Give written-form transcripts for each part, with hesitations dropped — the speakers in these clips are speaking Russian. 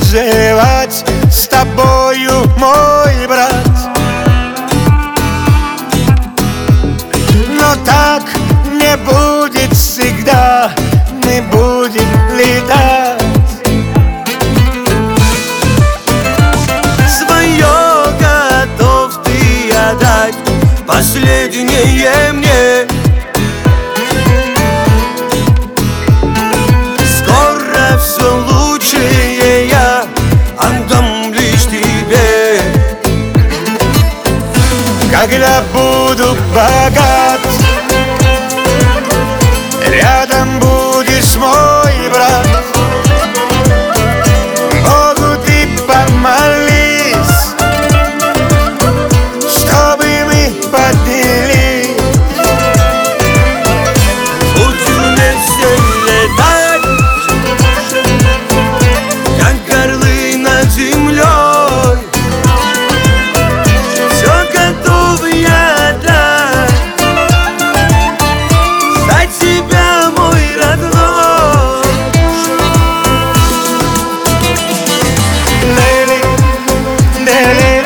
танцевать с тобою, мой брат. Но так не будет всегда, мы будем летать. Свое готов ты отдать, последнее мне. Скоро все лучшее я отдам лишь тебе. Когда буду богат, рядом будешь, мой брат. Богу ты помолись, чтобы мы поднялись. Будем вместе летать, как орлы над землей. Все готов я отдать за тебя, мой родной. Лейли, лейли,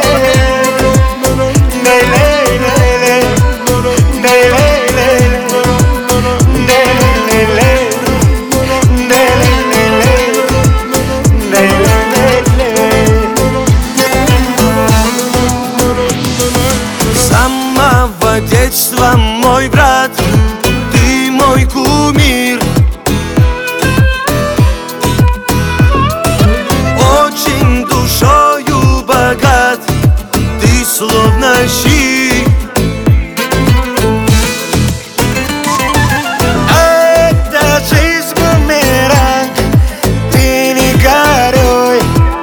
С самого детства, мой брат, ты мой кумир. Очень душою богат, ты словно щит. это жизнь бумеранг, ты не горюй.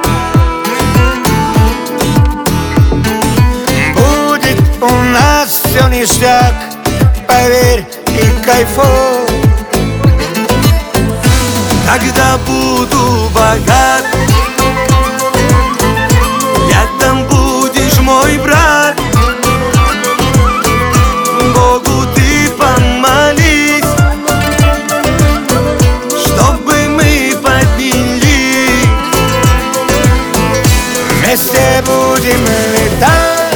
Будет у нас все ништяк, поверь и кайфуй. Когда буду богат, рядом будешь, мой брат. Богу ты помолись, чтобы мы поднялись. Вместе будем летать,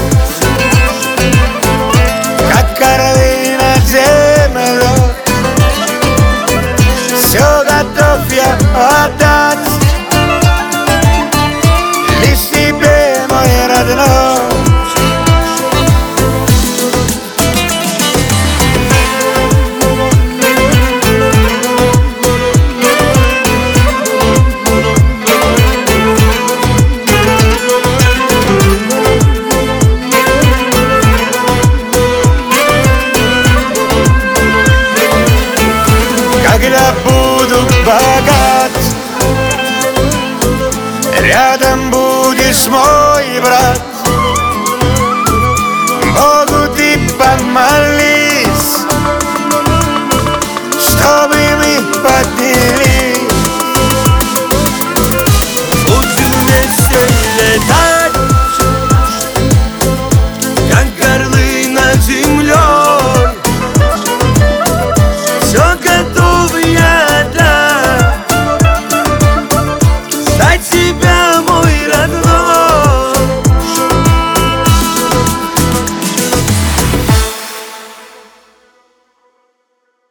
как орлы над землей. Все готов я отдать лишь тебе, мой родной. Когда буду богат, рядом будешь, мой брат.